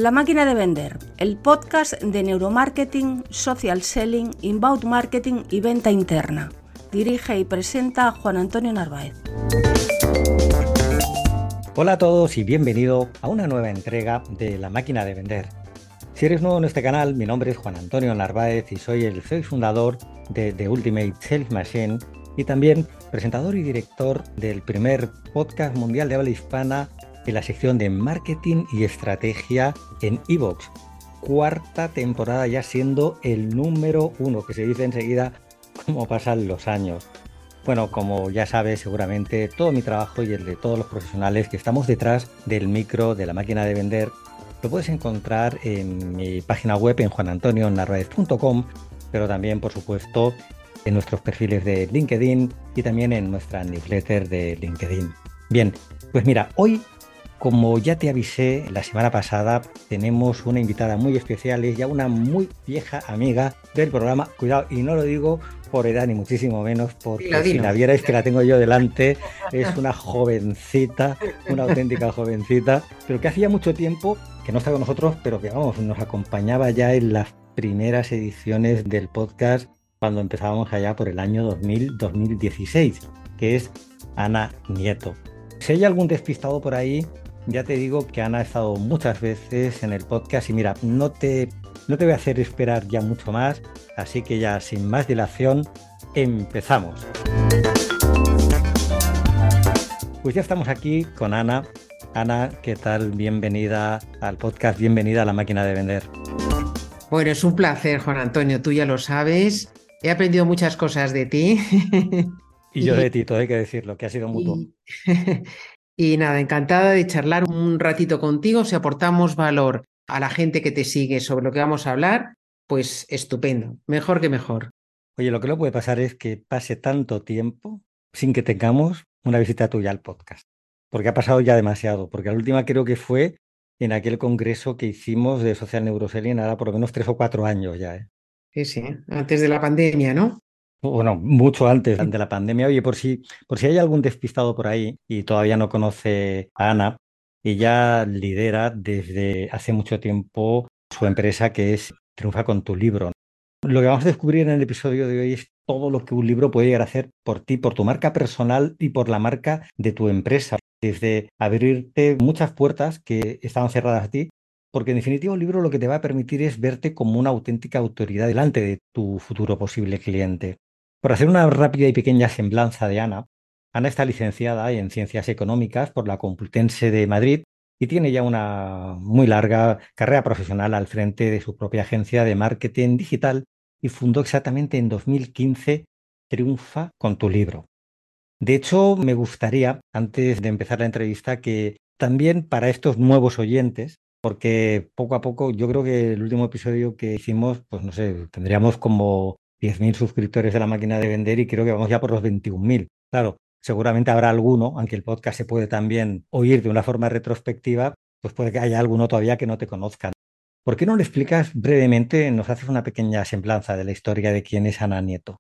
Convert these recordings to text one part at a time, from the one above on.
La máquina de vender, el podcast de neuromarketing, social selling, inbound marketing y venta interna. Dirige y presenta Juan Antonio Narváez. Hola a todos y bienvenido a una nueva entrega de La máquina de vender. Si eres nuevo en este canal, mi nombre es Juan Antonio Narváez y soy el CEO y fundador de The Ultimate Sales Machine y también presentador y director del primer podcast mundial de habla hispana de la sección de marketing y estrategia en iVoox. Cuarta temporada ya siendo el número 1, que se dice enseguida cómo pasan los años. Bueno, como ya sabes, seguramente todo mi trabajo y el de todos los profesionales que estamos detrás del micro de la máquina de vender lo puedes encontrar en mi página web en juanantonionarvaez.com, pero también, por supuesto, en nuestros perfiles de LinkedIn y también en nuestra newsletter de LinkedIn. Bien, pues mira, hoy, como ya te avisé la semana pasada, tenemos una invitada muy especial, es ya una muy vieja amiga del programa. Cuidado, y no lo digo por edad ni muchísimo menos, porque si la vierais que la tengo yo delante, es una jovencita, una auténtica jovencita, pero que hacía mucho tiempo que no está con nosotros, pero que vamos, nos acompañaba ya en las primeras ediciones del podcast cuando empezábamos allá por el año 2016, que es Ana Nieto. Si hay algún despistado por ahí, ya te digo que Ana ha estado muchas veces en el podcast y mira, no te voy a hacer esperar ya mucho más, así que ya sin más dilación, empezamos. Pues ya estamos aquí con Ana. Ana, ¿qué tal? Bienvenida al podcast, bienvenida a La máquina de vender. Bueno, es un placer, Juan Antonio, tú ya lo sabes. He aprendido muchas cosas de ti. Y yo de ti, todo hay que decirlo, que ha sido mutuo. Y nada, encantada de charlar un ratito contigo. Si aportamos valor a la gente que te sigue sobre lo que vamos a hablar, pues estupendo, mejor que mejor. Oye, lo que no puede pasar es que pase tanto tiempo sin que tengamos una visita tuya al podcast, porque ha pasado ya demasiado, porque la última creo que fue en aquel congreso que hicimos de Social Neuroselling, ahora por lo menos 3 o 4 años ya, ¿eh? Sí, antes de la pandemia, ¿no? Bueno, mucho antes de la pandemia. Oye, por si hay algún despistado por ahí y todavía no conoce a Ana, ella lidera desde hace mucho tiempo su empresa que es Triunfa con tu libro. Lo que vamos a descubrir en el episodio de hoy es todo lo que un libro puede llegar a hacer por ti, por tu marca personal y por la marca de tu empresa. Desde abrirte muchas puertas que estaban cerradas a ti, porque en definitiva un libro lo que te va a permitir es verte como una auténtica autoridad delante de tu futuro posible cliente. Por hacer una rápida y pequeña semblanza de Ana, Ana está licenciada en Ciencias Económicas por la Complutense de Madrid y tiene ya una muy larga carrera profesional al frente de su propia agencia de marketing digital y fundó exactamente en 2015 Triunfa con tu libro. De hecho, me gustaría, antes de empezar la entrevista, que también para estos nuevos oyentes, porque poco a poco, yo creo que el último episodio que hicimos, pues no sé, tendríamos como 10.000 suscriptores de La máquina de vender y creo que vamos ya por los 21.000. Claro, seguramente habrá alguno, aunque el podcast se puede también oír de una forma retrospectiva, pues puede que haya alguno todavía que no te conozcan. ¿Por qué no le explicas brevemente, nos haces una pequeña semblanza de la historia de quién es Ana Nieto?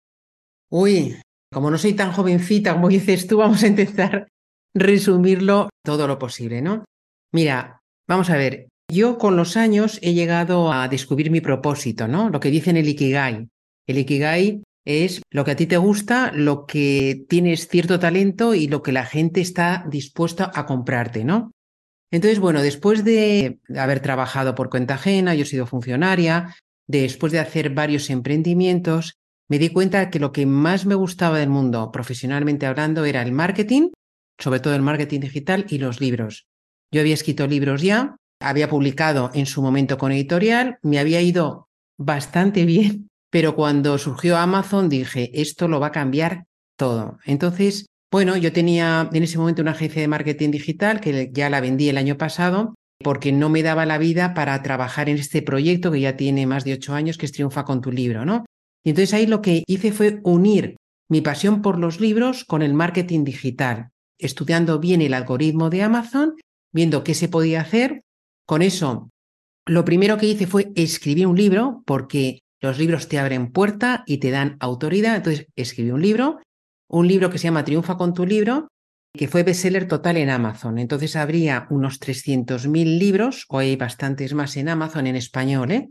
Uy, como no soy tan jovencita como dices tú, vamos a intentar resumirlo todo lo posible, ¿no? Mira, vamos a ver, yo con los años he llegado a descubrir mi propósito, ¿no? Lo que dicen el Ikigai. El Ikigai es lo que a ti te gusta, lo que tienes cierto talento y lo que la gente está dispuesta a comprarte, ¿no? Entonces, bueno, después de haber trabajado por cuenta ajena, yo he sido funcionaria, después de hacer varios emprendimientos, me di cuenta que lo que más me gustaba del mundo, profesionalmente hablando, era el marketing, sobre todo el marketing digital y los libros. Yo había escrito libros ya, había publicado en su momento con editorial, me había ido bastante bien, pero cuando surgió Amazon dije, esto lo va a cambiar todo. Entonces, bueno, yo tenía en ese momento una agencia de marketing digital que ya la vendí el año pasado porque no me daba la vida para trabajar en este proyecto que ya tiene más de 8 años, que es Triunfa con tu libro, ¿no? Y entonces ahí lo que hice fue unir mi pasión por los libros con el marketing digital, estudiando bien el algoritmo de Amazon, viendo qué se podía hacer. Con eso, lo primero que hice fue escribir un libro, porque los libros te abren puerta y te dan autoridad. Entonces escribí un libro que se llama Triunfa con tu libro, que fue bestseller total en Amazon. Entonces habría unos 300.000 libros, o hay bastantes más en Amazon en español, ¿eh?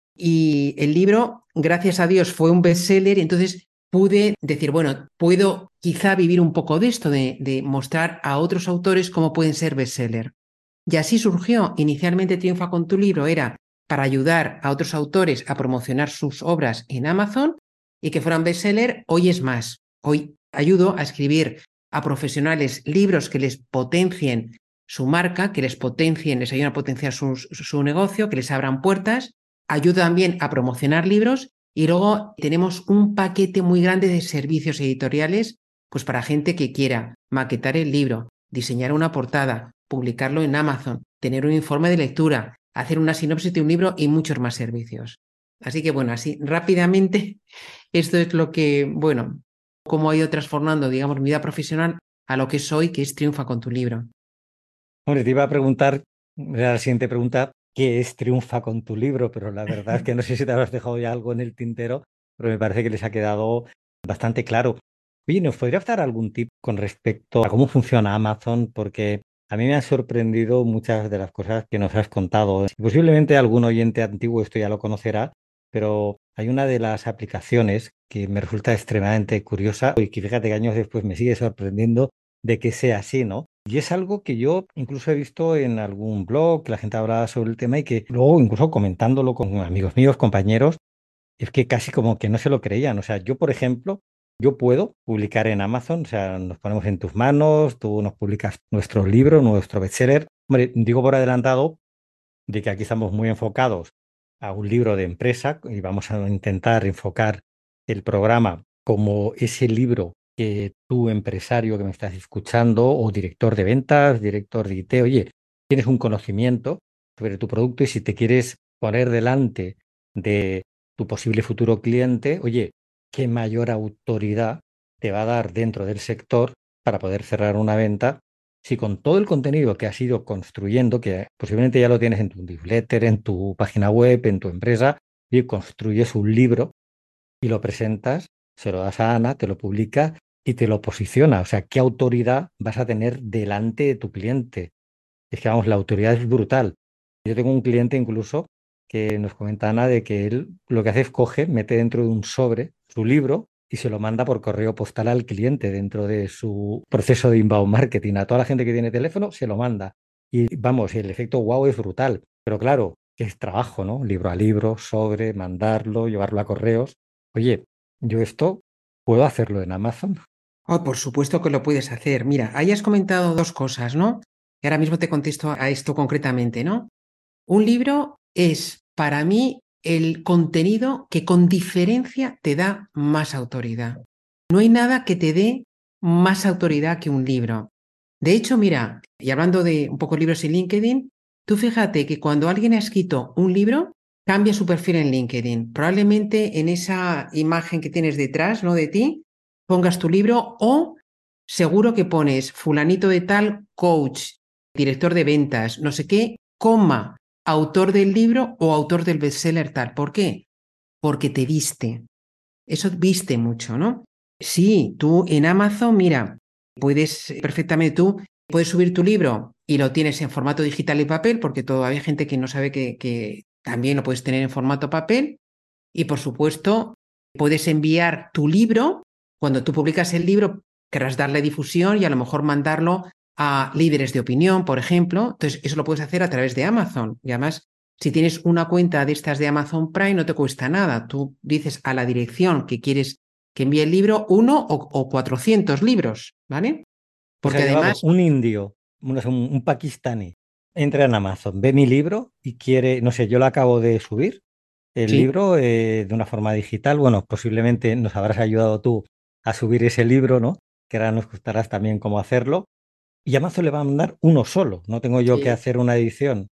Y el libro, gracias a Dios, fue un bestseller y entonces pude decir, bueno, puedo quizá vivir un poco de esto, de mostrar a otros autores cómo pueden ser bestseller. Y así surgió. Inicialmente Triunfa con tu libro era para ayudar a otros autores a promocionar sus obras en Amazon y que fueran bestseller. Hoy es más. Hoy ayudo a escribir a profesionales libros que les potencien su marca, que les potencien, les ayuden a potenciar su negocio, que les abran puertas. Ayudo también a promocionar libros y luego tenemos un paquete muy grande de servicios editoriales pues para gente que quiera maquetar el libro, diseñar una portada, publicarlo en Amazon, tener un informe de lectura, hacer una sinopsis de un libro y muchos más servicios. Así que bueno, así rápidamente, esto es lo que, bueno, cómo ha ido transformando, digamos, mi vida profesional a lo que soy, que es Triunfa con tu libro. Hombre, te iba a preguntar, era la siguiente pregunta, ¿qué es Triunfa con tu libro? Pero la verdad es que no sé si te habrás dejado ya algo en el tintero, pero me parece que les ha quedado bastante claro. Oye, ¿nos podrías dar algún tip con respecto a cómo funciona Amazon? Porque a mí me han sorprendido muchas de las cosas que nos has contado. Posiblemente algún oyente antiguo esto ya lo conocerá, pero hay una de las aplicaciones que me resulta extremadamente curiosa y que fíjate que años después me sigue sorprendiendo de que sea así, ¿no? Y es algo que yo incluso he visto en algún blog, que la gente hablaba sobre el tema y que luego incluso comentándolo con amigos míos, compañeros, es que casi como que no se lo creían. O sea, yo, por ejemplo, yo puedo publicar en Amazon, o sea, nos ponemos en tus manos, tú nos publicas nuestro libro, nuestro bestseller. Hombre, digo por adelantado de que aquí estamos muy enfocados a un libro de empresa y vamos a intentar enfocar el programa como ese libro que tú, empresario que me estás escuchando, o director de ventas, director de IT, oye, tienes un conocimiento sobre tu producto y si te quieres poner delante de tu posible futuro cliente, oye, qué mayor autoridad te va a dar dentro del sector para poder cerrar una venta si con todo el contenido que has ido construyendo, que posiblemente ya lo tienes en tu newsletter, en tu página web, en tu empresa, y construyes un libro y lo presentas, se lo das a Ana, te lo publica y te lo posiciona. O sea, ¿qué autoridad vas a tener delante de tu cliente? Es que, vamos, la autoridad es brutal. Yo tengo un cliente incluso que nos comenta Ana de que él lo que hace es coge, mete dentro de un sobre su libro y se lo manda por correo postal al cliente dentro de su proceso de inbound marketing. A toda la gente que tiene teléfono se lo manda. Y vamos, el efecto wow es brutal. Pero claro, que es trabajo, ¿no? Libro a libro, sobre, mandarlo, llevarlo a correos. Oye, yo esto puedo hacerlo en Amazon. Oh, por supuesto que lo puedes hacer. Mira, ahí has comentado dos cosas, ¿no? Y ahora mismo te contesto a esto concretamente, ¿no? Un libro es para mí el contenido que con diferencia te da más autoridad. No hay nada que te dé más autoridad que un libro. De hecho, mira, y hablando de un poco libros en LinkedIn, tú fíjate que cuando alguien ha escrito un libro, cambia su perfil en LinkedIn. Probablemente en esa imagen que tienes detrás, ¿no? De ti, pongas tu libro o seguro que pones fulanito de tal, coach, director de ventas, no sé qué, coma, autor del libro o autor del bestseller tal. ¿Por qué? Porque te viste. Eso viste mucho, ¿no? Sí, tú en Amazon, mira, puedes perfectamente tú, puedes subir tu libro y lo tienes en formato digital y papel, porque todavía hay gente que no sabe que también lo puedes tener en formato papel. Y por supuesto, puedes enviar tu libro. Cuando tú publicas el libro, querrás darle difusión y a lo mejor mandarlo a líderes de opinión, por ejemplo. Entonces, eso lo puedes hacer a través de Amazon. Y además, si tienes una cuenta de estas de Amazon Prime, no te cuesta nada. Tú dices a la dirección que quieres que envíe el libro, uno o 400 libros, ¿vale? O sea Porque que vamos, además, un indio, un pakistaní, entra en Amazon, ve mi libro y quiere, no sé, yo lo acabo de subir, el sí, libro de una forma digital. Bueno, posiblemente nos habrás ayudado tú a subir ese libro, ¿no? Que ahora nos contarás también cómo hacerlo. Y Amazon le va a mandar uno solo, no tengo yo que sí, hacer una edición.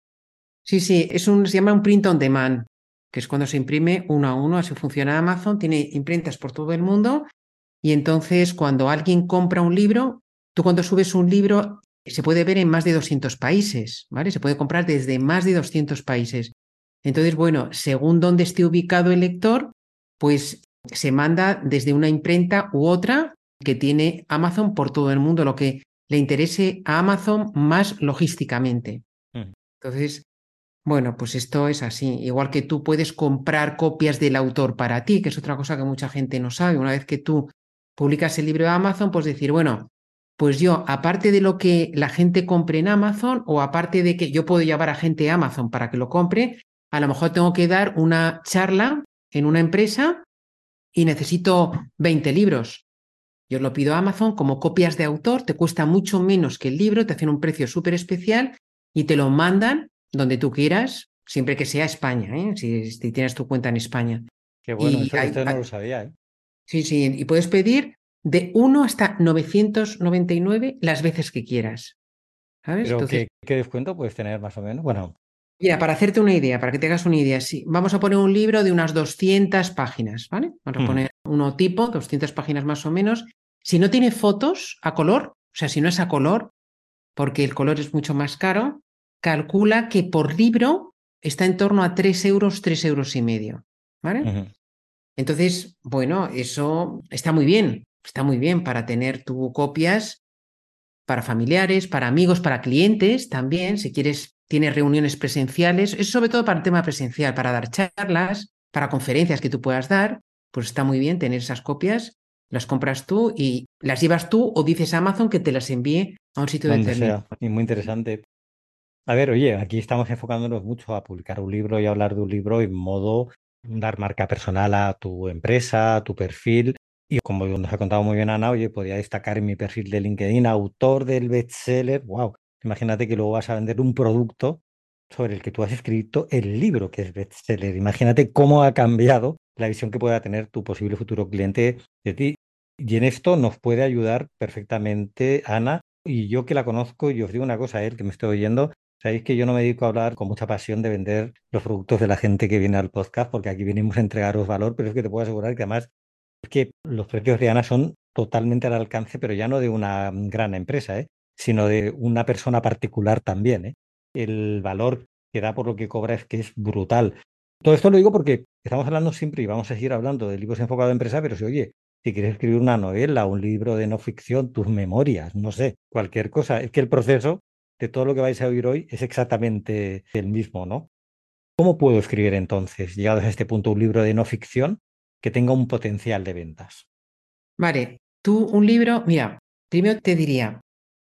sí, se llama un print on demand, que es cuando se imprime uno a uno, así funciona Amazon, tiene imprentas por todo el mundo y entonces cuando alguien compra un libro, tú cuando subes un libro se puede ver en más de 200 países, ¿vale? Se puede comprar desde más de 200 países. Entonces, bueno, según dónde esté ubicado el lector, pues se manda desde una imprenta u otra que tiene Amazon por todo el mundo, lo que le interese a Amazon más logísticamente. Entonces, bueno, pues esto es así. Igual que tú puedes comprar copias del autor para ti, que es otra cosa que mucha gente no sabe. Una vez que tú publicas el libro de Amazon, pues decir, bueno, pues yo, aparte de lo que la gente compre en Amazon o aparte de que yo puedo llevar a gente a Amazon para que lo compre, a lo mejor tengo que dar una charla en una empresa y necesito 20 libros. Yo lo pido a Amazon como copias de autor, te cuesta mucho menos que el libro, te hacen un precio súper especial y te lo mandan donde tú quieras, siempre que sea España, ¿eh? Si tienes tu cuenta en España. Qué bueno, Y esto no lo sabía, ¿eh? sí, sí, y puedes pedir de 1 hasta 999 las veces que quieras, ¿sabes? Pero Entonces, ¿qué descuento puedes tener más o menos? Bueno, mira, para hacerte una idea, para que te hagas una idea, sí, vamos a poner un libro de unas 200 páginas, ¿vale? Vamos a poner uno tipo, 200 páginas más o menos. Si no tiene fotos a color, o sea, si no es a color, porque el color es mucho más caro, calcula que por libro está en torno a 3 euros, 3 euros y medio, ¿vale? Entonces, bueno, eso está muy bien para tener tu copias para familiares, para amigos, para clientes también, si quieres, tienes reuniones presenciales, es sobre todo para el tema presencial, para dar charlas, para conferencias que tú puedas dar, pues está muy bien tener esas copias, las compras tú y las llevas tú o dices a Amazon que te las envíe a un sitio donde determinado. sea. Y muy interesante. A ver, oye, aquí estamos enfocándonos mucho a publicar un libro y hablar de un libro en modo dar marca personal a tu empresa, a tu perfil. Y como nos ha contado muy bien Ana, oye, podría destacar en mi perfil de LinkedIn, autor del bestseller. Wow, imagínate que luego vas a vender un producto sobre el que tú has escrito el libro que es bestseller. Imagínate cómo ha cambiado la visión que pueda tener tu posible futuro cliente de ti. Y en esto nos puede ayudar perfectamente Ana. Y yo que la conozco, y os digo una cosa, que me estoy oyendo. Sabéis que yo no me dedico a hablar con mucha pasión de vender los productos de la gente que viene al podcast, porque aquí venimos a entregaros valor, pero es que te puedo asegurar que además es que los precios de Ana son totalmente al alcance, pero ya no de una gran empresa, sino de una persona particular también, El valor que da por lo que cobra es que es brutal. Todo esto lo digo porque estamos hablando siempre y vamos a seguir hablando de libros enfocados en empresa, pero si, oye, si quieres escribir una novela, un libro de no ficción, tus memorias, no sé, cualquier cosa, es que el proceso de todo lo que vais a oír hoy es exactamente el mismo, ¿no? ¿Cómo puedo escribir entonces, llegados a este punto, un libro de no ficción que tenga un potencial de ventas? Vale, tú un libro, mira, primero te diría,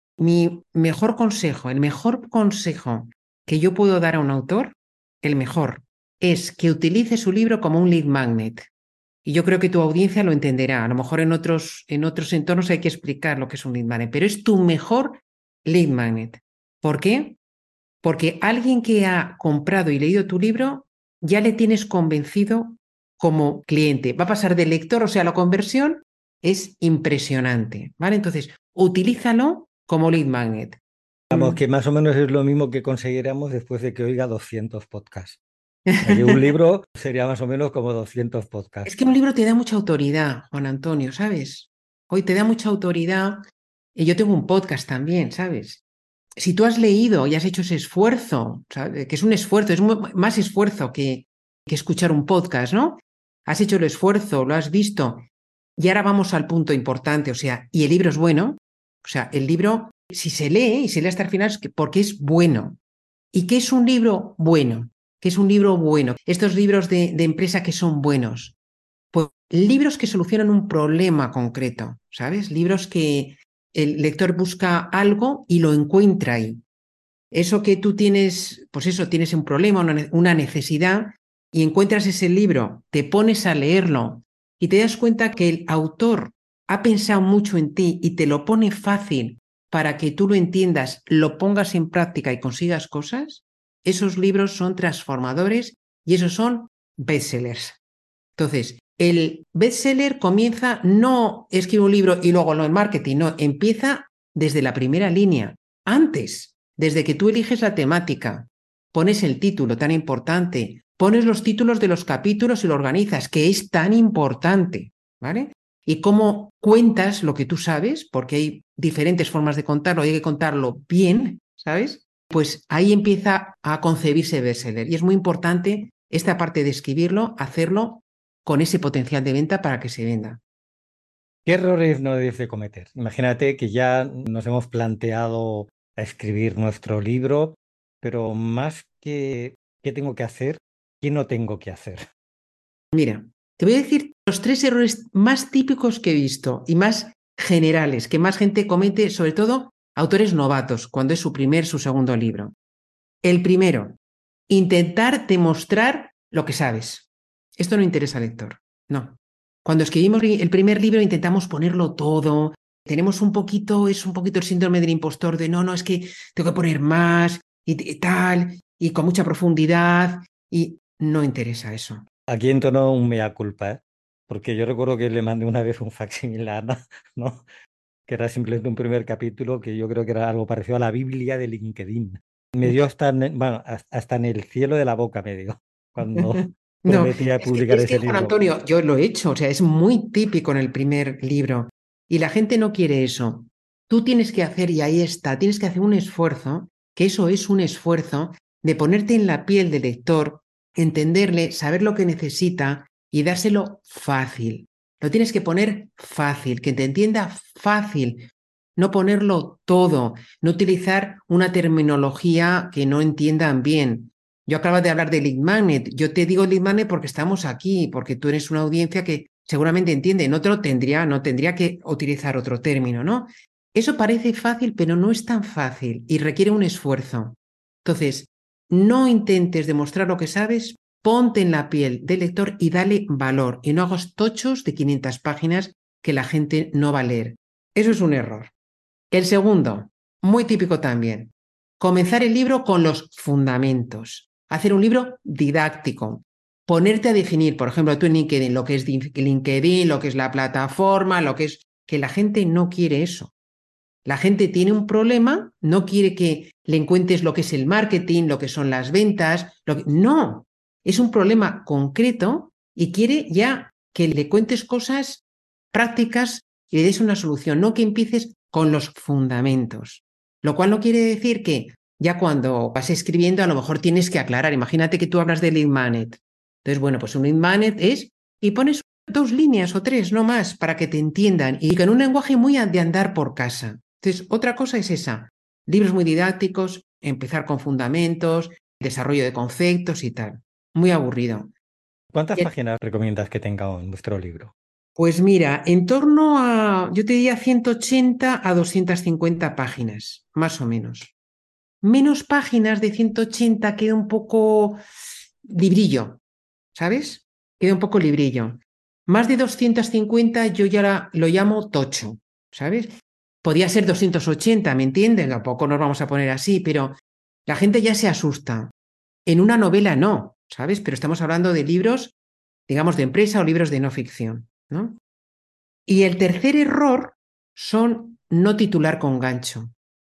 mi mejor consejo, el mejor consejo que yo puedo dar a un autor, el mejor, es que utilice su libro como un lead magnet. Y yo creo que tu audiencia lo entenderá. A lo mejor en otros entornos hay que explicar lo que es un lead magnet, pero es tu mejor lead magnet. ¿Por qué? Porque alguien que ha comprado y leído tu libro, ya le tienes convencido como cliente. Va a pasar de lector, o sea, la conversión es impresionante, ¿vale? Entonces, utilízalo como lead magnet. Vamos, que más o menos es lo mismo que conseguiríamos después de que oiga 200 podcasts. O sea, que un libro sería más o menos como 200 Es podcasts. que un libro te da mucha autoridad, Juan Antonio, ¿sabes? Hoy te da mucha autoridad. Y yo tengo un podcast también, ¿sabes? Si tú has leído y has hecho ese esfuerzo, ¿sabes? Que es un esfuerzo, es más esfuerzo que escuchar un podcast, ¿no? Has hecho el esfuerzo, lo has visto. Y ahora vamos al punto importante, o sea, y el libro es bueno. O sea, el libro, si se lee y se lee hasta el final, es porque es bueno. ¿Y qué es un libro bueno? ¿Qué es un libro bueno? Estos libros de empresa que son buenos. Pues libros que solucionan un problema concreto, ¿sabes? Libros que el lector busca algo y lo encuentra ahí. Eso que tú tienes, pues eso, tienes un problema, una necesidad y encuentras ese libro, te pones a leerlo y te das cuenta que el autor ha pensado mucho en ti y te lo pone fácil para que tú lo entiendas, lo pongas en práctica y consigas cosas, esos libros son transformadores y esos son bestsellers. Entonces, el bestseller comienza, no escribe un libro y luego lo en marketing, no, empieza desde la primera línea, antes, desde que tú eliges la temática, pones el título tan importante, pones los títulos de los capítulos y lo organizas, que es tan importante, ¿vale? Y cómo cuentas lo que tú sabes, porque hay diferentes formas de contarlo, hay que contarlo bien, ¿sabes? Pues ahí empieza a concebirse bestseller y es muy importante esta parte de escribirlo, hacerlo con ese potencial de venta para que se venda. ¿Qué errores no debes de cometer? Imagínate que ya nos hemos planteado escribir nuestro libro, pero más que qué tengo que hacer, qué no tengo que hacer. Mira, te voy a decir los 3 errores más típicos que he visto y más generales, que más gente comete, sobre todo autores novatos, cuando es su primer, su segundo libro. El primero, intentar demostrar lo que sabes. Esto no interesa al lector, no. Cuando escribimos el primer libro intentamos ponerlo todo, tenemos un poquito el síndrome del impostor de no, es que tengo que poner más y tal, y con mucha profundidad, y no interesa eso. Aquí entono un mea culpa, ¿eh? Porque yo recuerdo que le mandé una vez un facsímil a Ana, ¿no? Que era simplemente un primer capítulo que yo creo que era algo parecido a la Biblia de LinkedIn. Me dio bueno, hasta en el cielo de la boca me dio cuando No, prometía es que, publicar es que, ese Juan libro. Antonio, yo lo he hecho, o sea, es muy típico en el primer libro y la gente no quiere eso. Tú tienes que hacer, y ahí está, tienes que hacer un esfuerzo, que eso es un esfuerzo de ponerte en la piel del lector, entenderle, saber lo que necesita y dárselo fácil. Lo tienes que poner fácil, que te entienda fácil, no ponerlo todo, no utilizar una terminología que no entiendan bien. Yo acabo de hablar de lead magnet. Yo te digo lead magnet porque estamos aquí, porque tú eres una audiencia que seguramente entiende. No tendría que utilizar otro término, ¿no? Eso parece fácil, pero no es tan fácil y requiere un esfuerzo. Entonces, no intentes demostrar lo que sabes, ponte en la piel del lector y dale valor. Y no hagas tochos de 500 páginas que la gente no va a leer. Eso es un error. El segundo, muy típico también, comenzar el libro con los fundamentos, hacer un libro didáctico, ponerte a definir, por ejemplo, tú en LinkedIn, lo que es LinkedIn, lo que es la plataforma, lo que es que la gente no quiere eso. La gente tiene un problema, no quiere que le encuentres lo que es el marketing, lo que son las ventas, no, es un problema concreto y quiere ya que le cuentes cosas prácticas y le des una solución, no que empieces con los fundamentos. Lo cual no quiere decir que ya cuando vas escribiendo a lo mejor tienes que aclarar. Imagínate que tú hablas de lead magnet. Entonces, bueno, pues un lead magnet es y pones 2 líneas o 3, no más, para que te entiendan y con un lenguaje muy de andar por casa. Entonces, otra cosa es esa. Libros muy didácticos, empezar con fundamentos, desarrollo de conceptos y tal. Muy aburrido. ¿Cuántas páginas recomiendas que tenga en vuestro libro? Pues mira, en torno a, yo te diría 180 a 250 páginas, más o menos. Menos páginas de 180 queda un poco librillo, ¿sabes? Queda un poco librillo. Más de 250 yo ya lo llamo tocho, ¿sabes? Podía ser 280, ¿me entienden? Tampoco nos vamos a poner así, pero la gente ya se asusta. En una novela no, ¿sabes? Pero estamos hablando de libros, digamos, de empresa o libros de no ficción, ¿no? Y el tercer error son no titular con gancho.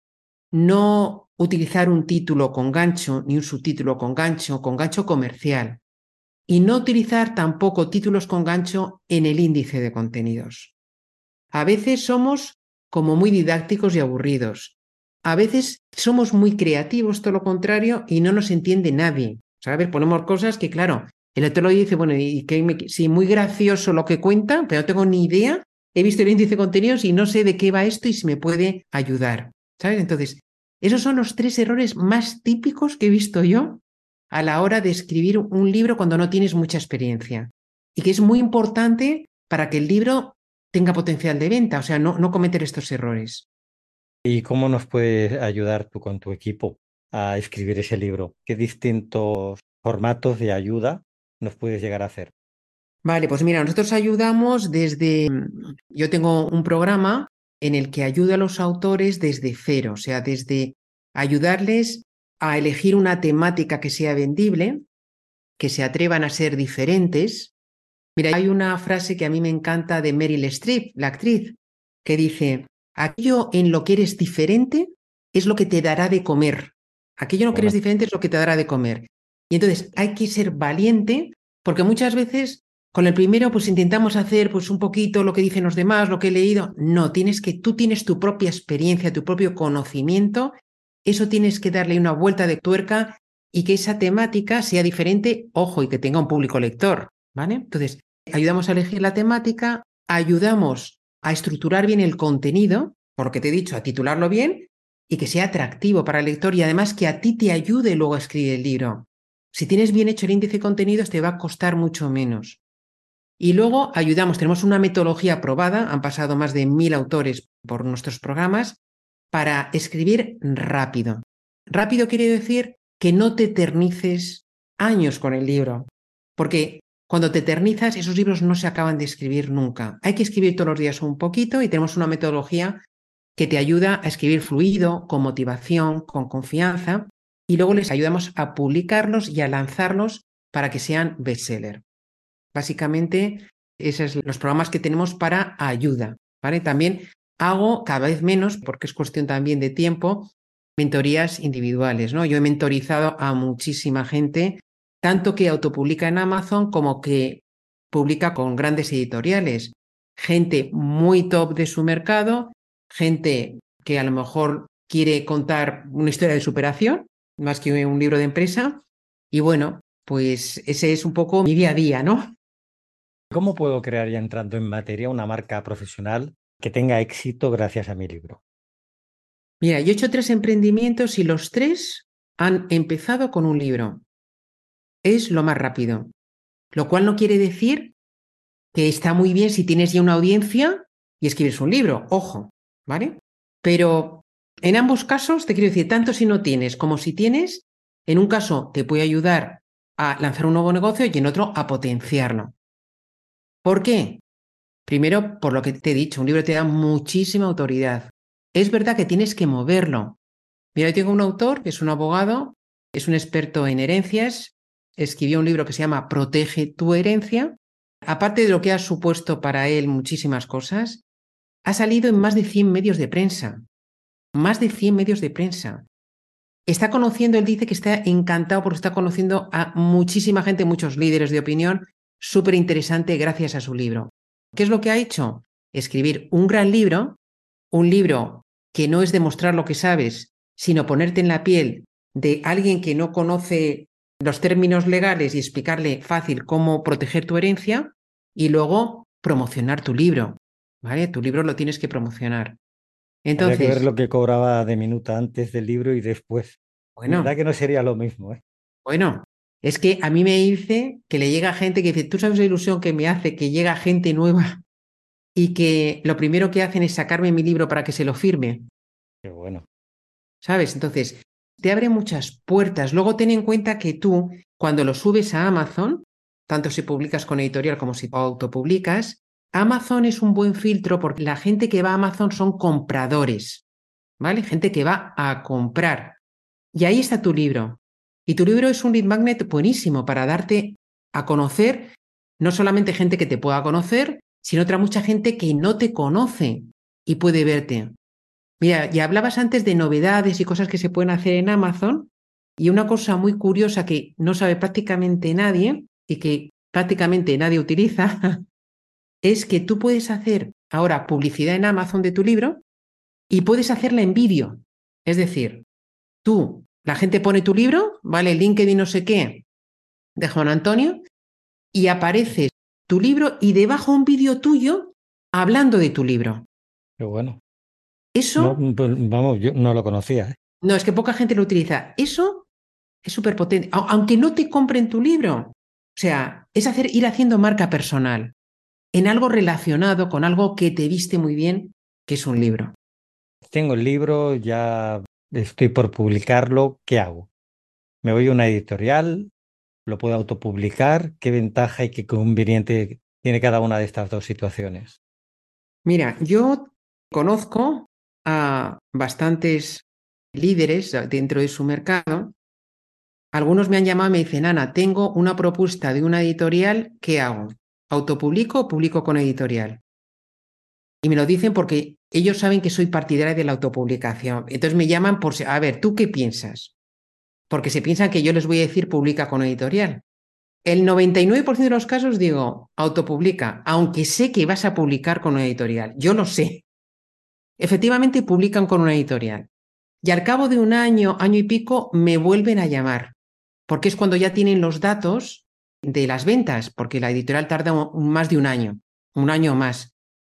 No utilizar un título con gancho, ni un subtítulo con gancho comercial. Y no utilizar tampoco títulos con gancho en el índice de contenidos. A veces somos como muy didácticos y aburridos. A veces somos muy creativos, todo lo contrario, y no nos entiende nadie. ¿Sabes? Ponemos cosas que, claro, el lector lo dice, bueno, y que sí, muy gracioso lo que cuenta, pero no tengo ni idea. He visto el índice de contenidos y no sé de qué va esto y si me puede ayudar. ¿Sabes? Entonces, esos son los 3 errores más típicos que he visto yo a la hora de escribir un libro cuando no tienes mucha experiencia. Y que es muy importante para que el libro tenga potencial de venta, o sea, no cometer estos errores. ¿Y cómo nos puedes ayudar tú con tu equipo a escribir ese libro? ¿Qué distintos formatos de ayuda nos puedes llegar a hacer? Vale, pues mira, nosotros ayudamos desde, yo tengo un programa en el que ayudo a los autores desde cero, o sea, desde ayudarles a elegir una temática que sea vendible, que se atrevan a ser diferentes. Mira, hay una frase que a mí me encanta de Meryl Streep, la actriz, que dice, aquello en lo que eres diferente es lo que te dará de comer. Aquello en lo que eres Bueno, diferente es lo que te dará de comer. Y entonces hay que ser valiente porque muchas veces con el primero pues intentamos hacer pues un poquito lo que dicen los demás, lo que he leído. No, tú tienes tu propia experiencia, tu propio conocimiento. Eso tienes que darle una vuelta de tuerca y que esa temática sea diferente, ojo, y que tenga un público lector, ¿vale? Entonces, ayudamos a elegir la temática, ayudamos a estructurar bien el contenido, por lo que te he dicho, a titularlo bien y que sea atractivo para el lector y además que a ti te ayude luego a escribir el libro. Si tienes bien hecho el índice de contenidos te va a costar mucho menos. Y luego ayudamos, tenemos una metodología aprobada, han pasado más de 1000 autores por nuestros programas, para escribir rápido. Rápido quiere decir que no te eternices años con el libro, porque cuando te eternizas esos libros no se acaban de escribir nunca. Hay que escribir todos los días un poquito y tenemos una metodología que te ayuda a escribir fluido, con motivación, con confianza, y luego les ayudamos a publicarlos y a lanzarlos para que sean bestseller. Básicamente, esos son los programas que tenemos para ayuda, ¿vale? También hago cada vez menos, porque es cuestión también de tiempo, mentorías individuales, ¿no? Yo he mentorizado a muchísima gente, tanto que autopublica en Amazon como que publica con grandes editoriales. Gente muy top de su mercado, gente que a lo mejor quiere contar una historia de superación, más que un libro de empresa. Y bueno, pues ese es un poco mi día a día, ¿no? ¿Cómo puedo crear, ya entrando en materia, una marca profesional que tenga éxito gracias a mi libro? Mira, yo he hecho 3 emprendimientos y los 3 han empezado con un libro. Es lo más rápido, lo cual no quiere decir que está muy bien si tienes ya una audiencia y escribes un libro, ojo, ¿vale? Pero en ambos casos, te quiero decir, tanto si no tienes como si tienes, en un caso te puede ayudar a lanzar un nuevo negocio y en otro a potenciarlo. ¿Por qué? Primero, por lo que te he dicho, un libro te da muchísima autoridad. Es verdad que tienes que moverlo. Mira, yo tengo un autor que es un abogado, es un experto en herencias, escribió un libro que se llama Protege tu herencia. Aparte de lo que ha supuesto para él muchísimas cosas, ha salido en más de 100 medios de prensa. Más de 100 medios de prensa. Está conociendo, él dice que está encantado porque está conociendo a muchísima gente, muchos líderes de opinión, súper interesante gracias a su libro. ¿Qué es lo que ha hecho? Escribir un gran libro, un libro que no es demostrar lo que sabes, sino ponerte en la piel de alguien que no conoce los términos legales y explicarle fácil cómo proteger tu herencia y luego promocionar tu libro, ¿vale? Tu libro lo tienes que promocionar. Habría que ver Entonces, lo que cobraba de minuta antes del libro y después. ¿Verdad bueno, que no sería lo mismo, eh? bueno, es que a mí me dice que le llega gente que dice, tú sabes la ilusión que me hace que llega gente nueva y que lo primero que hacen es sacarme mi libro para que se lo firme, Qué bueno. ¿sabes? Entonces, te abre muchas puertas. Luego ten en cuenta que tú, cuando lo subes a Amazon, tanto si publicas con editorial como si autopublicas, Amazon es un buen filtro porque la gente que va a Amazon son compradores, ¿vale? Gente que va a comprar. Y ahí está tu libro. Y tu libro es un lead magnet buenísimo para darte a conocer, no solamente gente que te pueda conocer, sino otra mucha gente que no te conoce y puede verte. Mira, ya hablabas antes de novedades y cosas que se pueden hacer en Amazon, y una cosa muy curiosa que no sabe prácticamente nadie y que prácticamente nadie utiliza, es que tú puedes hacer ahora publicidad en Amazon de tu libro y puedes hacerla en vídeo. Es decir, tú, la gente pone tu libro, ¿vale? LinkedIn no sé qué, de Juan Antonio, y aparece tu libro y debajo un vídeo tuyo hablando de tu libro. Qué bueno. No, Eso, pues, vamos, yo no lo conocía, ¿eh? no, es que poca gente lo utiliza. Eso es súper potente, aunque no te compren tu libro. O sea, es ir haciendo marca personal en algo relacionado con algo que te viste muy bien, que es un libro. Tengo el libro, ya estoy por publicarlo. ¿Qué hago? ¿Me voy a una editorial? ¿Lo puedo autopublicar? ¿Qué ventaja y qué conveniente tiene cada una de estas dos situaciones? Mira, yo conozco a bastantes líderes dentro de su mercado. Algunos me han llamado y me dicen, Ana, tengo una propuesta de una editorial, ¿qué hago? ¿Autopublico o publico con editorial? Y me lo dicen porque ellos saben que soy partidaria de la autopublicación. Entonces me llaman por, a ver, ¿tú qué piensas? Porque se piensan que yo les voy a decir publica con editorial. El 99% de los casos digo autopublica, aunque sé que vas a publicar con una editorial. Yo lo sé. Efectivamente publican con una editorial. Y al cabo de un año, año y pico, me vuelven a llamar, porque es cuando ya tienen los datos de las ventas, porque la editorial tarda más de un año o más.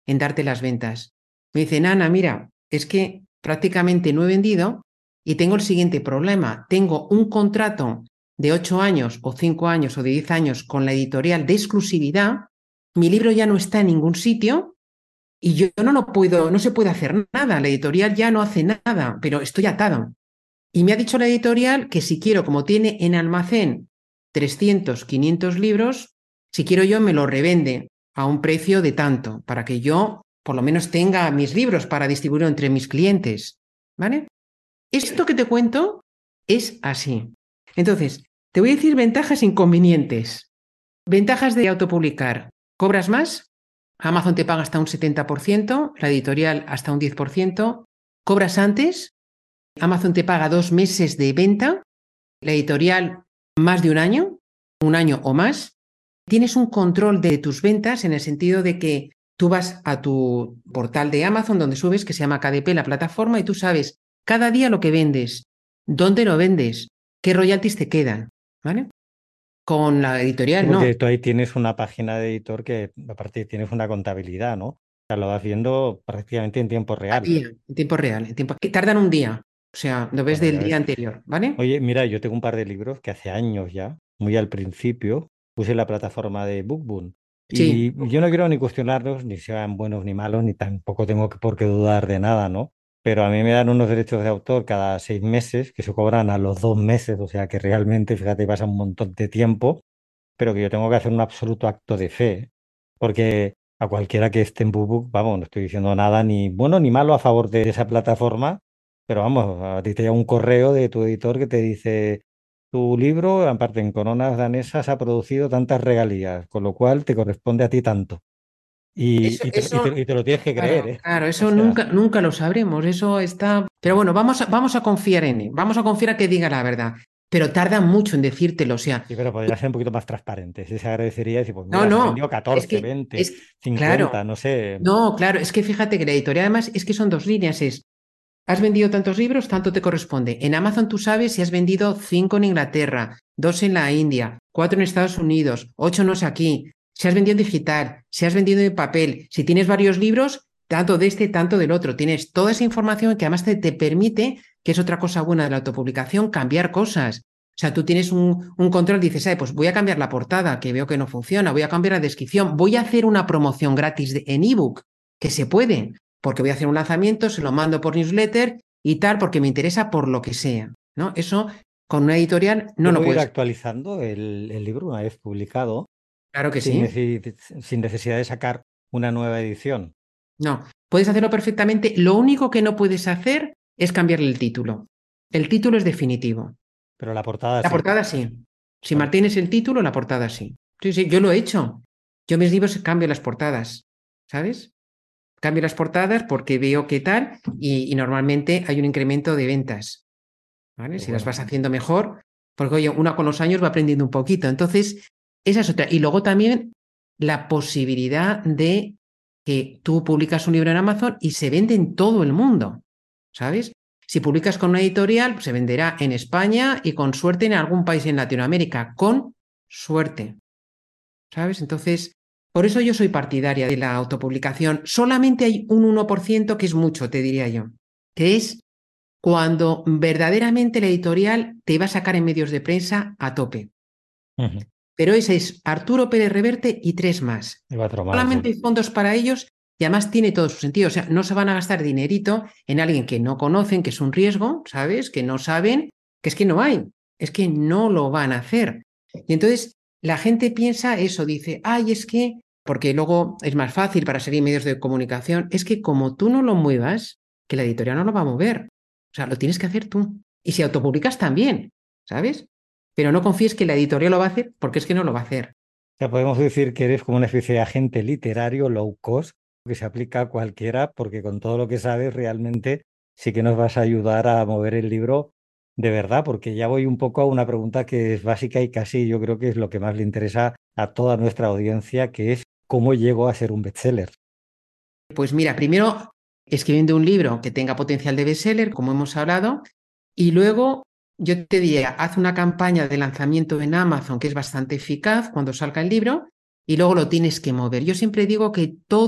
en darte las ventas. Me dicen, Ana, mira, es que prácticamente no he vendido y tengo el siguiente problema. Tengo un contrato de 8 años o 5 años o de 10 años con la editorial de exclusividad. Mi libro ya no está en ningún sitio y yo no se puede hacer nada. La editorial ya no hace nada, pero estoy atado. Y me ha dicho la editorial que si quiero, como tiene en almacén 300, 500 libros, si quiero yo me lo revende a un precio de tanto, para que yo por lo menos tenga mis libros para distribuirlo entre mis clientes, ¿vale? Esto que te cuento es así. Entonces, te voy a decir ventajas e inconvenientes. Ventajas de autopublicar. ¿Cobras más? Amazon te paga hasta un 70%, la editorial hasta un 10%. ¿Cobras antes? Amazon te paga 2 meses de venta, la editorial más de un año o más. Tienes un control de tus ventas en el sentido de que tú vas a tu portal de Amazon donde subes, que se llama KDP, la plataforma, y tú sabes cada día lo que vendes, dónde lo vendes, qué royalties te quedan, ¿vale? Con la editorial no. Porque tú ahí tienes una página de editor que aparte tienes una contabilidad, ¿no? O sea, lo vas viendo prácticamente en tiempo A real. día, en tiempo real, que tardan un día, o sea, lo ves Bueno, del ya día ves. anterior, ¿vale? Oye, mira, yo tengo un par de libros que hace años ya, muy al principio, puse en la plataforma de BookBoon. Sí, Y yo no quiero ni cuestionarlos, ni sean buenos ni malos, ni tampoco tengo por qué dudar de nada, ¿no? Pero a mí me dan unos derechos de autor cada 6 meses que se cobran a los 2 meses, o sea que realmente, fíjate, pasa un montón de tiempo, pero que yo tengo que hacer un absoluto acto de fe, porque a cualquiera que esté en BookBook, vamos, no estoy diciendo nada ni bueno ni malo a favor de esa plataforma, pero vamos, a ti te llega un correo de tu editor que te dice, tu libro, aparte en coronas danesas, ha producido tantas regalías, con lo cual te corresponde a ti tanto. Y te lo tienes que creer, claro, ¿eh? claro, O eso sea, nunca lo sabremos, eso está. Pero bueno, vamos a confiar en él, vamos a confiar a que diga la verdad, pero tarda mucho en decírtelo, o sea, sí, pero podría ser un poquito más transparente. Sí, se agradecería decir, pues no, mira, se ha no, vendido 14, 20, claro, 50, no sé. no, claro, es que fíjate que la editorial además es que son dos líneas, has vendido tantos libros, tanto te corresponde. En Amazon tú sabes si has vendido 5 en Inglaterra, 2 en la India, 4 en Estados Unidos, 8 no es aquí. Si has vendido en digital, si has vendido en papel, si tienes varios libros, tanto de este, tanto del otro. Tienes toda esa información que además te permite, que es otra cosa buena de la autopublicación, cambiar cosas. O sea, tú tienes un control, dices, pues voy a cambiar la portada, que veo que no funciona, voy a cambiar la descripción, voy a hacer una promoción gratis en ebook, que se puede porque voy a hacer un lanzamiento, se lo mando por newsletter y tal, porque me interesa por lo que sea, ¿no? Eso con una editorial no Yo lo puedo ir puedes. actualizando el libro una vez publicado Claro que sin, sí. sin necesidad de sacar una nueva edición. No, puedes hacerlo perfectamente. Lo único que no puedes hacer es cambiarle el título. El título es definitivo. Pero la portada La sí. portada sí. Si Vale. mantienes el título, la portada sí. Sí, sí, yo lo he hecho. Yo mis libros cambio las portadas, ¿sabes? Cambio las portadas porque veo qué tal y normalmente hay un incremento de ventas. ¿Vale? Qué Si las bueno. vas haciendo mejor, porque oye, una con los años va aprendiendo un poquito. Entonces, esa es otra. Y luego también la posibilidad de que tú publicas un libro en Amazon y se vende en todo el mundo, ¿sabes? Si publicas con una editorial, pues se venderá en España y con suerte en algún país en Latinoamérica, con suerte, ¿sabes? Entonces, por eso yo soy partidaria de la autopublicación. Solamente hay un 1% que es mucho, te diría yo, que es cuando verdaderamente la editorial te va a sacar en medios de prensa a tope. Ujú. Pero ese es Arturo Pérez Reverte y 3 más. Y 4 más, Solamente sí. hay fondos para ellos y además tiene todo su sentido. O sea, no se van a gastar dinerito en alguien que no conocen, que es un riesgo, ¿sabes? Que no saben, que es que no hay. Es que no lo van a hacer. Y entonces la gente piensa eso, dice, ay, es que, porque luego es más fácil para seguir medios de comunicación, es que como tú no lo muevas, que la editorial no lo va a mover. O sea, lo tienes que hacer tú. Y si autopublicas también, ¿sabes? Pero no confíes que la editorial lo va a hacer porque es que no lo va a hacer. O sea, podemos decir que eres como una especie de agente literario low cost que se aplica a cualquiera porque con todo lo que sabes realmente sí que nos vas a ayudar a mover el libro de verdad, porque ya voy un poco a una pregunta que es básica y casi yo creo que es lo que más le interesa a toda nuestra audiencia, que es cómo llego a ser un bestseller. Pues mira, primero escribiendo un libro que tenga potencial de bestseller, como hemos hablado, y luego yo te diría, haz una campaña de lanzamiento en Amazon que es bastante eficaz cuando salga el libro y luego lo tienes que mover. Yo siempre digo que todo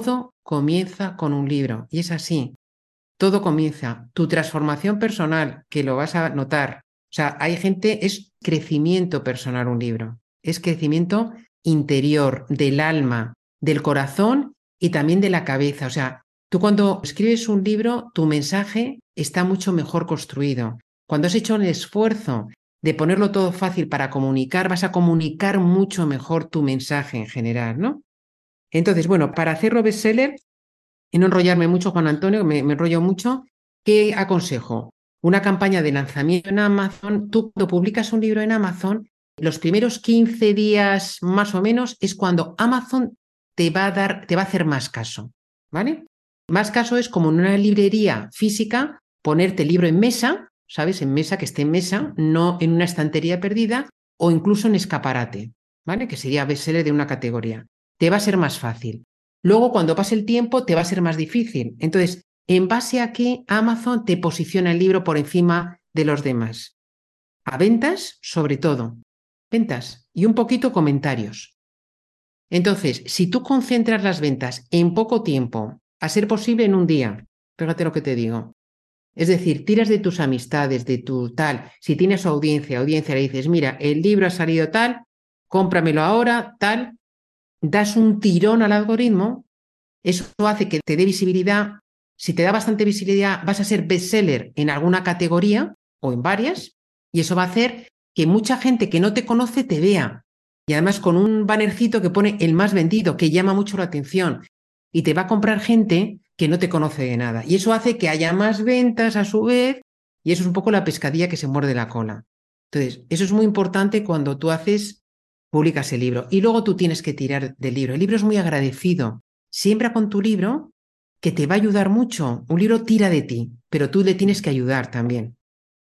comienza con un libro. Y es así. Todo comienza. Tu transformación personal, que lo vas a notar. O sea, hay gente, es crecimiento personal un libro. Es crecimiento interior, del alma, del corazón y también de la cabeza. O sea, tú cuando escribes un libro, tu mensaje está mucho mejor construido. Cuando has hecho el esfuerzo de ponerlo todo fácil para comunicar, vas a comunicar mucho mejor tu mensaje en general, ¿no? Entonces, bueno, para hacerlo bestseller y no enrollarme mucho, Juan Antonio, me enrollo mucho, ¿qué aconsejo? Una campaña de lanzamiento en Amazon. Tú cuando publicas un libro en Amazon, los primeros 15 días más o menos es cuando Amazon te va a hacer más caso, ¿vale? Más caso es como en una librería física, ponerte el libro en mesa, ¿sabes? En mesa, que esté en mesa, no en una estantería perdida o incluso en escaparate, ¿vale? Que sería bestseller de una categoría. Te va a ser más fácil. Luego, cuando pase el tiempo, te va a ser más difícil. Entonces, ¿en base a qué Amazon te posiciona el libro por encima de los demás? A ventas, sobre todo. Ventas y un poquito comentarios. Entonces, si tú concentras las ventas en poco tiempo, a ser posible en un día, fíjate lo que te digo. Es decir, tiras de tus amistades, de tu tal. Si tienes audiencia le dices, mira, el libro ha salido tal, cómpramelo ahora, tal. Das un tirón al algoritmo. Eso hace que te dé visibilidad. Si te da bastante visibilidad, vas a ser bestseller en alguna categoría o en varias, y eso va a hacer que mucha gente que no te conoce te vea. Y además con un bannercito que pone el más vendido, que llama mucho la atención. Y te va a comprar gente que no te conoce de nada. Y eso hace que haya más ventas a su vez, y eso es un poco la pescadilla que se muerde la cola. Entonces, eso es muy importante cuando tú publicas el libro. Y luego tú tienes que tirar del libro. El libro es muy agradecido. Siembra con tu libro, que te va a ayudar mucho. Un libro tira de ti, pero tú le tienes que ayudar también.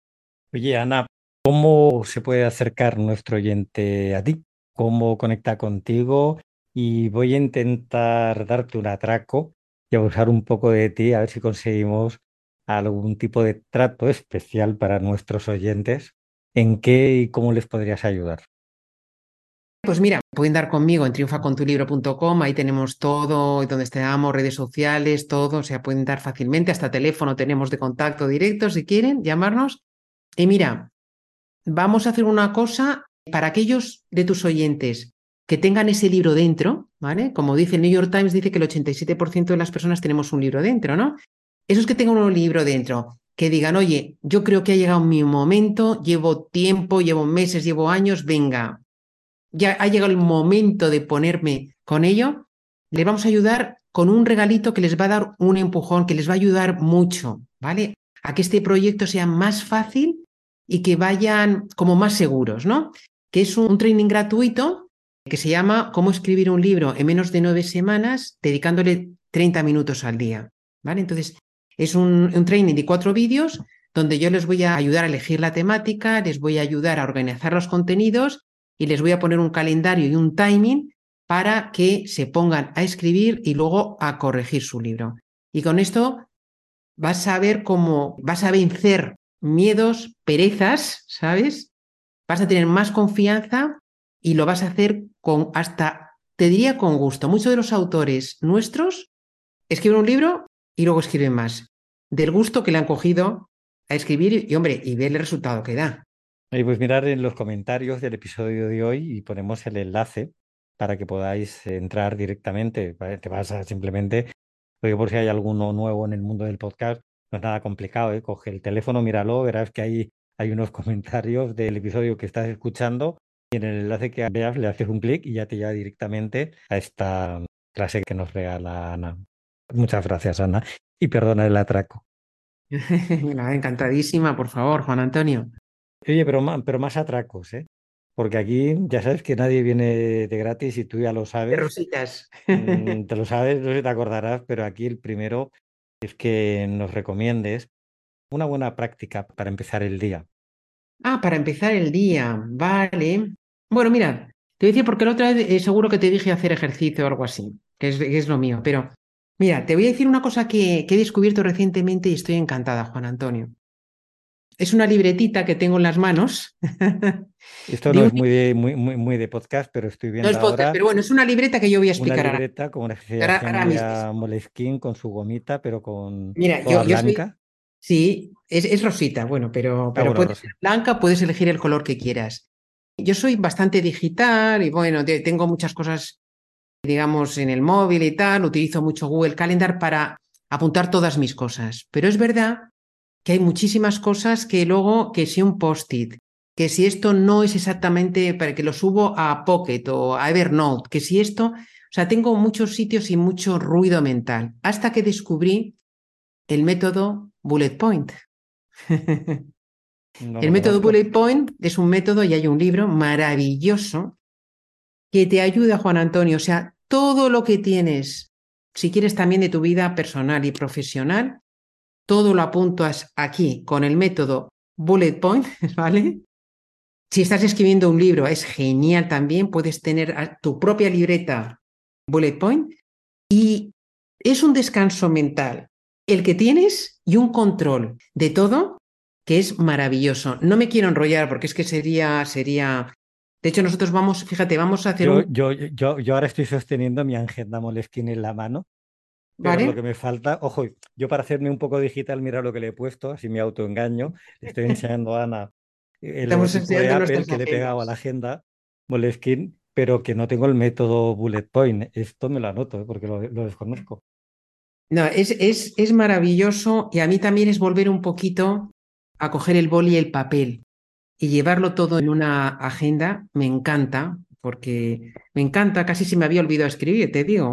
Oye, Ana, ¿cómo se puede acercar nuestro oyente a ti? ¿Cómo conecta contigo? Y voy a intentar darte un atraco y abusar un poco de ti, a ver si conseguimos algún tipo de trato especial para nuestros oyentes. ¿En qué y cómo les podrías ayudar? Pues mira, pueden dar conmigo en triunfacontulibro.com, ahí tenemos todo, donde estamos, redes sociales, todo, o sea, pueden dar fácilmente, hasta teléfono tenemos de contacto directo si quieren, llamarnos. Y mira, vamos a hacer una cosa para aquellos de tus oyentes que tengan ese libro dentro, ¿vale? Como dice el New York Times, dice que el 87% de las personas tenemos un libro dentro, ¿no? Esos que tengan un libro dentro, que digan, oye, yo creo que ha llegado mi momento, llevo tiempo, llevo meses, llevo años, venga, ya ha llegado el momento de ponerme con ello, les vamos a ayudar con un regalito que les va a dar un empujón, que les va a ayudar mucho, ¿vale? A que este proyecto sea más fácil y que vayan como más seguros, ¿no? Que es un training gratuito que se llama Cómo escribir un libro en menos de 9 semanas, dedicándole 30 minutos al día, ¿vale? Entonces, es un training de 4 vídeos donde yo les voy a ayudar a elegir la temática, les voy a ayudar a organizar los contenidos y les voy a poner un calendario y un timing para que se pongan a escribir y luego a corregir su libro. Y con esto vas a ver cómo vas a vencer miedos, perezas, ¿sabes? Vas a tener más confianza y lo vas a hacer con hasta, te diría, con gusto. Muchos de los autores nuestros escriben un libro y luego escriben más. Del gusto que le han cogido a escribir y, hombre, y ver el resultado que da. Y pues mirar en los comentarios del episodio de hoy y ponemos el enlace para que podáis entrar directamente. ¿Vale? Te vas a simplemente, porque por si hay alguno nuevo en el mundo del podcast, no es nada complicado, ¿eh? Coge el teléfono, míralo, verás que ahí hay unos comentarios del episodio que estás escuchando y en el enlace que veas le haces un clic y ya te lleva directamente a esta clase que nos regala Ana. Muchas gracias, Ana, y perdona el atraco. Encantadísima, por favor, Juan Antonio. Oye, pero más atracos, ¿eh? Porque aquí ya sabes que nadie viene de gratis y tú ya lo De sabes. rositas. Te lo sabes, no sé si te acordarás, pero aquí el primero es que nos recomiendes una buena práctica para empezar el día. Ah, para empezar el día, vale. Bueno, mira, te voy a decir porque la otra vez seguro que te dije hacer ejercicio o algo así, que es lo mío, pero mira, te voy a decir una cosa que he descubierto recientemente y estoy encantada, Juan Antonio. es una libretita que tengo en las manos. Esto de no un- es muy de podcast, pero estoy no es viendo podcast, ahora pero bueno, es una libreta que yo voy a una explicar libreta con una especie de ahora mismo. agenda Moleskine con su gomita, pero con Mira, toda yo soy, blanca. sí, es rosita, bueno, Ah, pero bueno, puede ser Rosa. blanca, puedes elegir el color que quieras. Yo soy bastante digital y bueno, tengo muchas cosas, digamos, en el móvil y tal, utilizo mucho Google Calendar para apuntar todas mis cosas, pero es verdad que hay muchísimas cosas que luego, que si un post-it, que si esto no es exactamente para que lo subo a Pocket o a Evernote, que si esto, o sea, tengo muchos sitios y mucho ruido mental, hasta que descubrí el método Bullet Point. No El lo método conozco. Bullet Point es un método y hay un libro maravilloso que te ayuda, Juan Antonio, o sea, todo lo que tienes, si quieres también de tu vida personal y profesional, todo lo apuntas aquí con el método Bullet Point, ¿vale? Si estás escribiendo un libro, es genial también, puedes tener tu propia libreta Bullet Point y es un descanso mental el que tienes y un control de todo que es maravilloso. No me quiero enrollar porque es que sería... De hecho, nosotros vamos, fíjate, vamos a hacer Yo, un... yo, yo ahora estoy sosteniendo mi agenda Moleskine en la mano, pero lo ¿Vale? que me falta, ojo, yo para hacerme un poco digital, mira lo que le he puesto, así me autoengaño. Le estoy enseñando a Ana el Estamos logotipo de enseñando Apple nuestras que le he pegado a la agendas. agenda Moleskine, pero que no tengo el método Bullet Point. Esto me lo anoto, porque lo desconozco. No, es maravilloso y a mí también es volver un poquito a coger el boli y el papel y llevarlo todo en una agenda. Me encanta, porque me encanta, casi se me había olvidado escribir, te digo,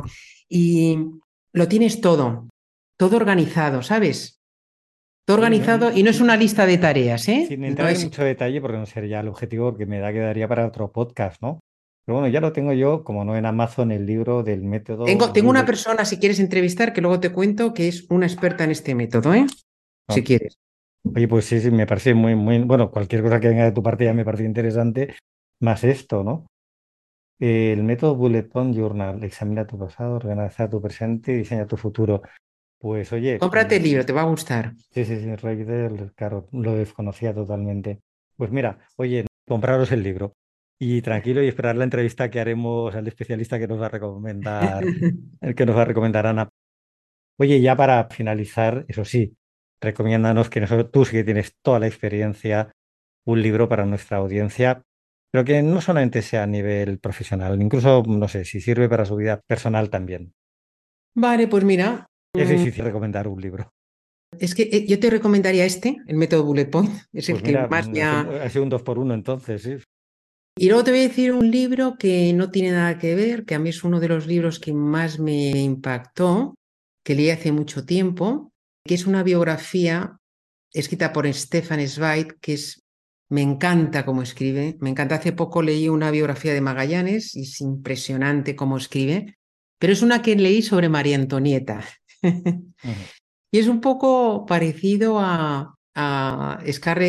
y lo tienes todo, todo organizado, ¿sabes? Todo Sí, organizado y no es una lista de tareas, ¿eh? sin No entrar en es... mucho detalle, porque no sería el objetivo, porque me da que daría para otro podcast, ¿no? Pero bueno, ya lo tengo yo, como no en Amazon, el libro del método Tengo una Bullet. persona, si quieres entrevistar, que luego te cuento, que es una experta en este método, ¿eh? Si ¿No? quieres. Oye, pues sí, sí, me parece bueno, cualquier cosa que venga de tu parte ya me parece interesante, más esto, ¿no? El método Bullet Point Journal, examina tu pasado, organiza tu presente y diseña tu futuro. Pues oye, Cómprate el libro, te va a gustar. sí, sí, sí, Rey del Carrot, lo desconocía totalmente. Pues mira, oye, compraros el libro y tranquilo y esperar la entrevista que haremos al especialista que nos va a recomendar, el que nos va a recomendar Ana. Oye, ya para finalizar, eso sí, recomiéndanos que nosotros, tú sí que tienes toda la experiencia, un libro para nuestra audiencia, pero que no solamente sea a nivel profesional, incluso, no sé, si sirve para su vida personal también. Vale, pues mira, Es difícil recomendar un libro. es que yo te recomendaría este, el método Bullet Point, es Pues el que mira, más me ha... ha sido un dos por uno entonces, sí. Y luego te voy a decir un libro que no tiene nada que ver, que a mí es uno de los libros que más me impactó, que leí hace mucho tiempo, que es una biografía escrita por Stefan Zweig, me encanta cómo escribe, me encanta. Hace poco leí una biografía de Magallanes y es impresionante cómo escribe, pero es una que leí sobre María Antonieta. Ujú. Y es un poco parecido a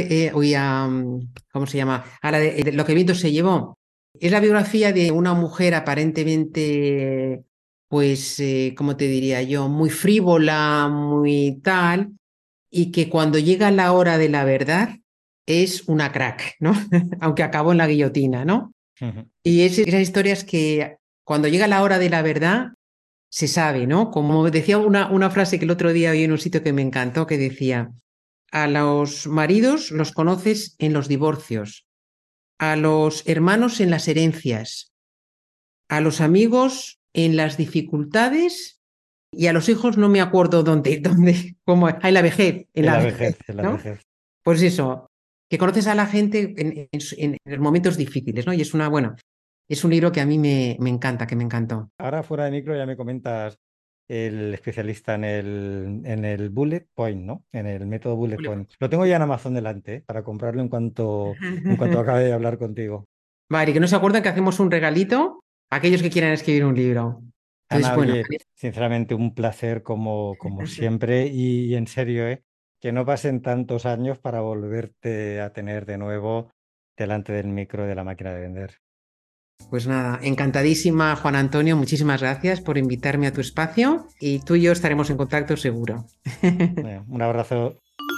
¿cómo se llama? A la de Lo que viento se llevó. Es la biografía de una mujer aparentemente, pues, ¿cómo te diría yo? Muy frívola, muy tal, y que cuando llega la hora de la verdad es una crack, ¿no? Aunque acabó en la guillotina, ¿no? Ujú. Y esas historias que cuando llega la hora de la verdad se sabe, ¿no? Como decía una frase que el otro día vi en un sitio que me encantó, que decía, a los maridos los conoces en los divorcios, a los hermanos en las herencias, a los amigos en las dificultades y a los hijos no me acuerdo cómo, en la vejez, en En la la vejez, vejez, en la ¿no? vejez. Pues eso, que conoces a la gente en los momentos difíciles, ¿no? Y bueno, es un libro que a mí me encanta, que me encantó. Ahora fuera de micro ya me comentas el especialista en el Bullet Point, ¿no? En el método Bullet Point. Lo tengo ya en Amazon delante, para comprarlo en cuanto acabe de hablar contigo. Vale, que no se acuerdan que hacemos un regalito a aquellos que quieran escribir un libro. Entonces, Ana, bueno, oye, sinceramente un placer como siempre y en serio, ¿eh? Que no pasen tantos años para volverte a tener de nuevo delante del micro de la máquina de vender. pues nada, encantadísima, Juan Antonio, muchísimas gracias por invitarme a tu espacio y tú y yo estaremos en contacto seguro. Un abrazo.